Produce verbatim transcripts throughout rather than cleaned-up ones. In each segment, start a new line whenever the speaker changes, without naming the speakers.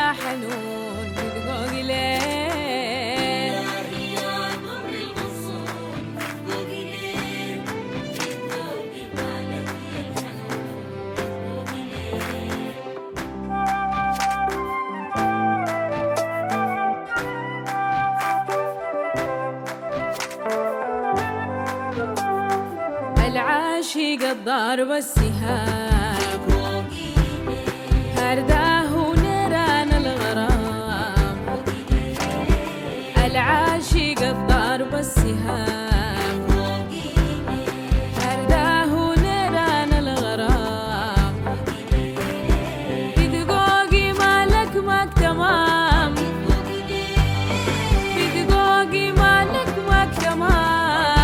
يا حنون بدقوق ليه العاشق الضارب السهام هرداه نيران الغرام العاشق الضارب السهام هرداه نيران الغرام بدقوقي مالك ماك تمام بدقوقي مالك ماك تمام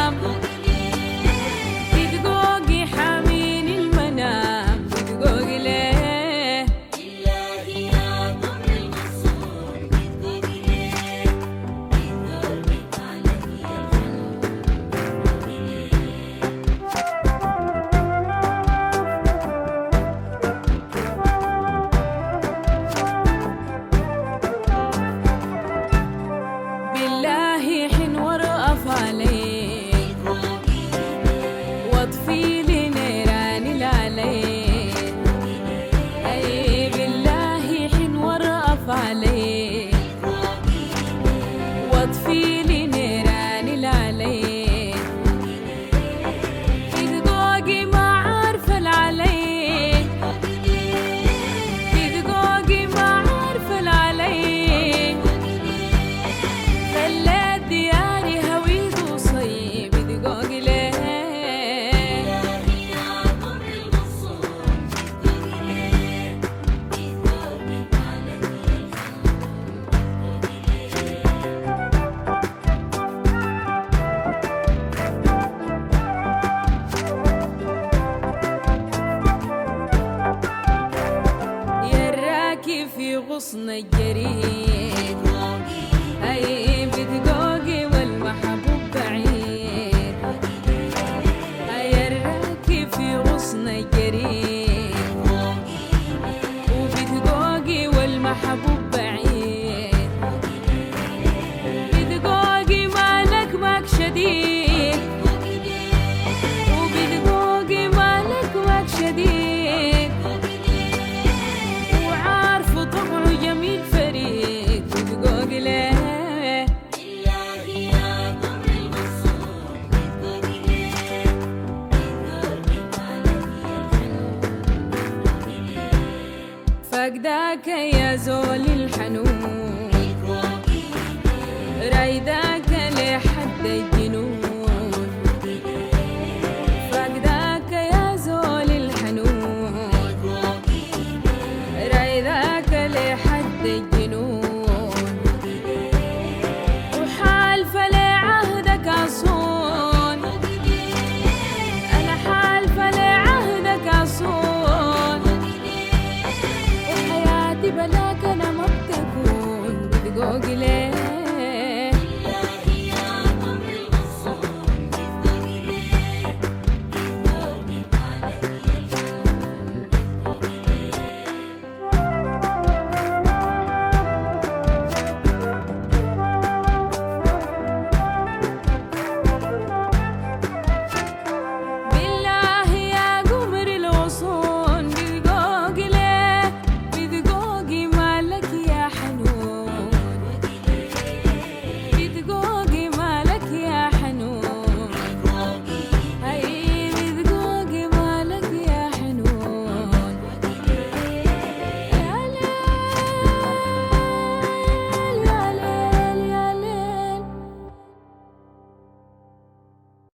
واطفي لي نيران العليل اي بالله حن ورقف عليك واطفي لي نيران العليل بدقوقي ما عارفه العليل بدقوقي ما عارفه العليل خليت دياري هويت وصيب بدقوقي ليه في غصن الجريد هاي بدقوقي والمحبوب بعيد هاي الراكب في غصن الجريد وبدقوقي والمحبوب بعيد بدقوقي مالك ماك شديد وبدقوقي مالك ماك شديد جميل فريد بدقوق ليه إلهي يا قمر المقصود بدقوق ليه بدقوق مالك يا حنون فقداك